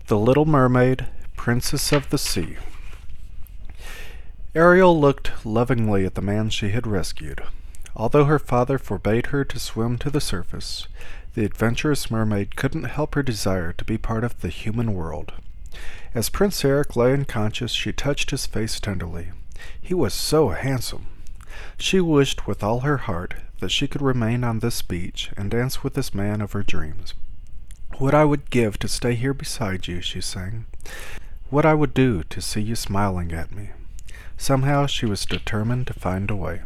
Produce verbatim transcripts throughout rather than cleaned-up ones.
The Little Mermaid, Princess of the Sea. Ariel looked lovingly at the man she had rescued. Although her father forbade her to swim to the surface, the adventurous mermaid couldn't help her desire to be part of the human world. As Prince Eric lay unconscious, she touched his face tenderly. He was so handsome. She wished with all her heart that she could remain on this beach and dance with this man of her dreams. "What I would give to stay here beside you," she sang. "What I would do to see you smiling at me." Somehow she was determined to find a way.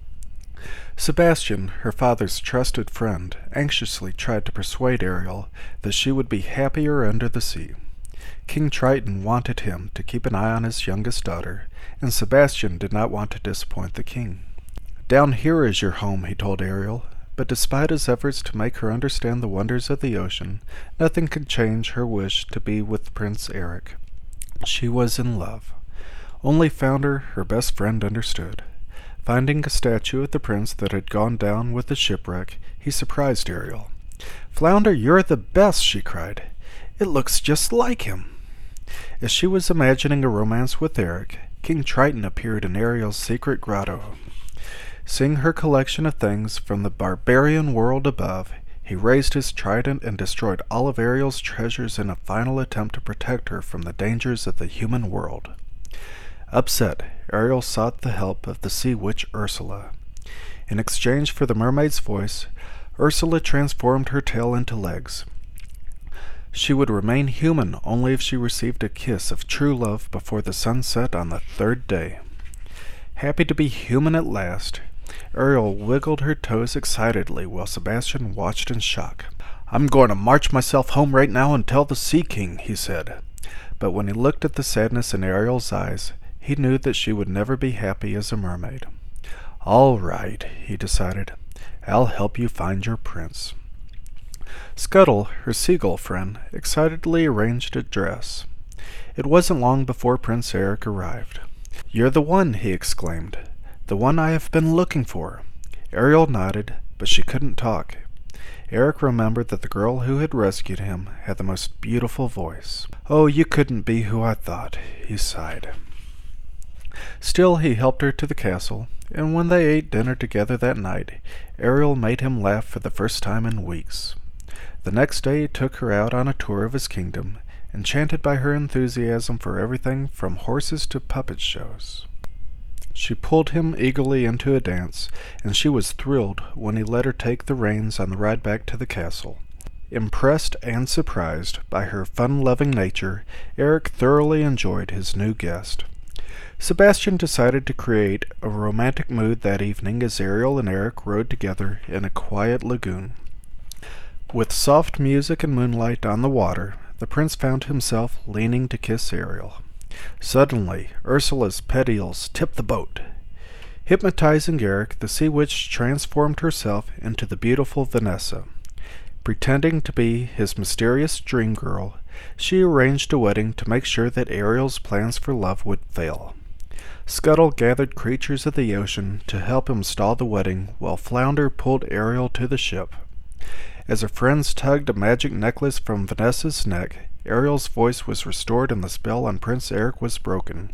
Sebastian, her father's trusted friend, anxiously tried to persuade Ariel that she would be happier under the sea. King Triton wanted him to keep an eye on his youngest daughter, and Sebastian did not want to disappoint the king. "Down here is your home," he told Ariel, but despite his efforts to make her understand the wonders of the ocean, nothing could change her wish to be with Prince Eric. She was in love. Only Flounder, her best friend, understood. Finding a statue of the prince that had gone down with the shipwreck, he surprised Ariel. "Flounder, you're the best!" she cried. "It looks just like him!" As she was imagining a romance with Eric, King Triton appeared in Ariel's secret grotto. Seeing her collection of things from the barbarian world above, he raised his trident and destroyed all of Ariel's treasures in a final attempt to protect her from the dangers of the human world. Upset, Ariel sought the help of the sea witch Ursula. In exchange for the mermaid's voice, Ursula transformed her tail into legs. She would remain human only if she received a kiss of true love before the sun set on the third day. Happy to be human at last, Ariel wiggled her toes excitedly while Sebastian watched in shock. "I'm going to march myself home right now and tell the Sea King," he said. But when he looked at the sadness in Ariel's eyes, he knew that she would never be happy as a mermaid. "All right," he decided. "I'll help you find your prince." Scuttle, her seagull friend, excitedly arranged a dress. It wasn't long before Prince Eric arrived. "You're the one," he exclaimed. "The one I have been looking for." Ariel nodded, but she couldn't talk. Eric remembered that the girl who had rescued him had the most beautiful voice. "Oh, you couldn't be who I thought," he sighed. Still, he helped her to the castle, and when they ate dinner together that night, Ariel made him laugh for the first time in weeks. The next day he took her out on a tour of his kingdom, enchanted by her enthusiasm for everything from horses to puppet shows. She pulled him eagerly into a dance, and she was thrilled when he let her take the reins on the ride back to the castle. Impressed and surprised by her fun-loving nature, Eric thoroughly enjoyed his new guest. Sebastian decided to create a romantic mood that evening as Ariel and Eric rode together in a quiet lagoon. With soft music and moonlight on the water, the prince found himself leaning to kiss Ariel. Suddenly, Ursula's petals tipped the boat. Hypnotizing Eric, the sea witch transformed herself into the beautiful Vanessa. Pretending to be his mysterious dream girl, she arranged a wedding to make sure that Ariel's plans for love would fail. Scuttle gathered creatures of the ocean to help him stall the wedding, while Flounder pulled Ariel to the ship. As her friends tugged a magic necklace from Vanessa's neck, Ariel's voice was restored and the spell on Prince Eric was broken.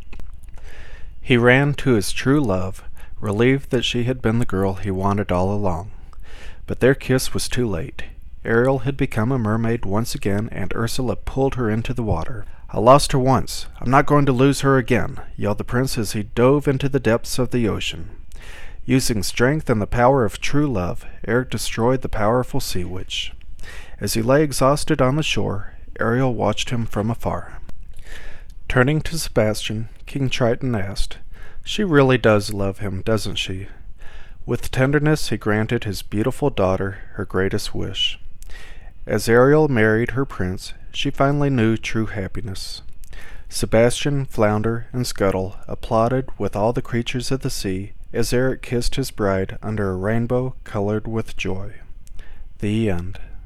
He ran to his true love, relieved that she had been the girl he wanted all along. But their kiss was too late. Ariel had become a mermaid once again, and Ursula pulled her into the water. "I lost her once. I'm not going to lose her again," yelled the prince as he dove into the depths of the ocean. Using strength and the power of true love, Eric destroyed the powerful sea witch. As he lay exhausted on the shore, Ariel watched him from afar. Turning to Sebastian, King Triton asked, "She really does love him, doesn't she?" With tenderness he granted his beautiful daughter her greatest wish. As Ariel married her prince, she finally knew true happiness. Sebastian, Flounder, and Scuttle applauded with all the creatures of the sea as Eric kissed his bride under a rainbow colored with joy. The end.